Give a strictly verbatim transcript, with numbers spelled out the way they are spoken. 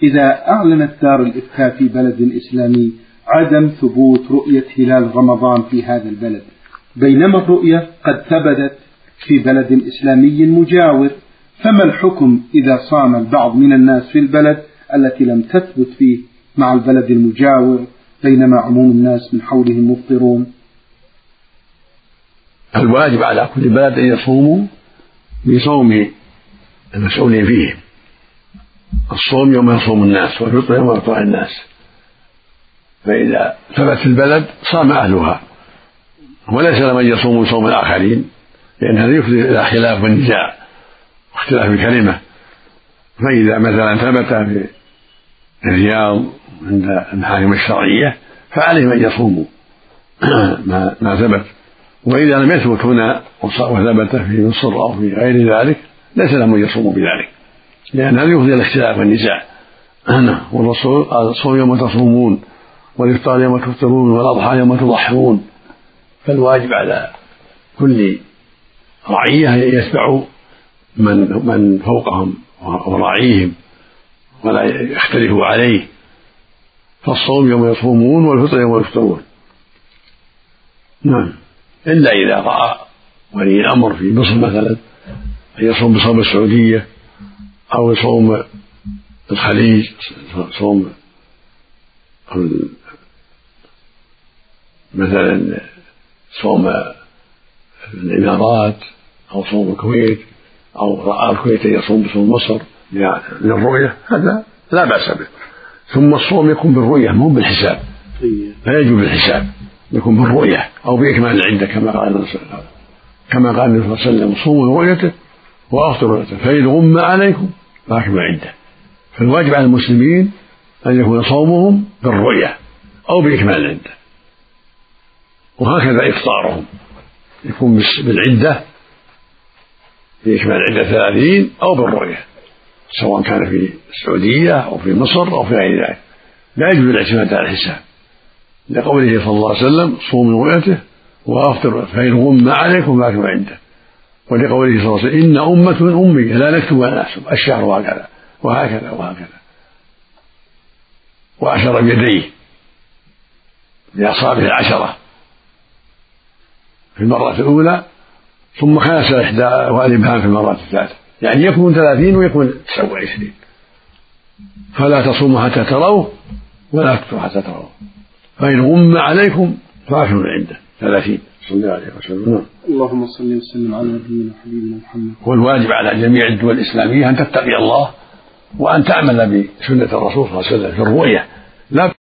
إذا أعلنت دار الإفتاء في بلد إسلامي عدم ثبوت رؤية هلال رمضان في هذا البلد، بينما الرؤية قد ثبتت في بلد إسلامي مجاور، فما الحكم إذا صام البعض من الناس في البلد التي لم تثبت فيه مع البلد المجاور بينما عموم الناس من حولهم مفطرون؟ الواجب على كل بلد أن يصوموا بصوم المسؤولين فيه، الصوم يوم يصوم الناس والفطر يوم يفطر الناس، فإذا ثبت في البلد صام أهلها، وليس لمن يصوم صوم الآخرين، لأن هذا يفضي إلى خلاف والنزاع واختلاف الكلمة. فإذا مثلا ثبت في الرياض عند المحاكم الشرعية فعليهم أن يصوموا ما ثبت، وإذا لم يثبت هنا وثبت في مصر أو في غير ذلك ليس لهم أن يصوموا بذلك، لأن هذا يفضي إلى الاختلاف والنزاع. والرسول قال: الصوم يوم تصومون والإفطار يوم تفطرون والأضحى يوم تضحون. فالواجب على كل رعية يتبعوا من من فوقهم وراعيهم ولا يختلفوا عليه، فالصوم يوم يصومون والفطر يوم يفطرون. نعم، إلا إذا رأى ولي الأمر في مصر مثلا أن يصوم بصوم السعودية أو يصوم الخليج، صوم مثلا صوم الإمارات أو صوم الكويت، أو رأى الكويت يصوم بصوم مصر للرؤية، هذا لا بأس به. ثم الصوم يكون بالرؤية مو بالحساب، لا يجب بالحساب، يكون بالرؤية أو بإكمال العدة كما قال كما قال النبي صلى الله عليه وسلم: صوموا رؤيته وأفطروا رؤيته فإن غم عليكم فأكملوا العدة. فالواجب على المسلمين أن يكون صومهم بالرؤية أو بإكمال العدة، وهكذا إفطارهم يكون بالعدة بإكمال العدة ثلاثين أو بالرؤية، سواء كان في السعودية أو في مصر أو في غير ذلك. لا يجوز الاعتماد على الحساب، لقوله صلى الله عليه وسلم: صوموا رؤيته وأفطروا فإن غم عليكم فأكملوا العدة، ولقوله صلى الله عليه وسلم: إن أمة أمية لا نكتب ولا نحسب الشهر هكذا وهكذا وهكذا، وأشار بيديه بأصابعه العشرة في المرة الأولى، ثم خنس إحدى والإبهام في المرة الثالثة، يعني يكون ثلاثين ويكون تسعة وعشرين. فلا تصوموا حتى تروا ولا تفطروا حتى تروا فإن غم عليكم فأكملوا العدة ثلاثين. صلى الله عليه وسلم. اللهم صل وسلم على نبينا وحبيبنا محمد. والواجب على جميع الدول الإسلامية أن تتقي الله وأن تعمل بسنة الرسول صلى الله عليه وسلم في الرؤية، لا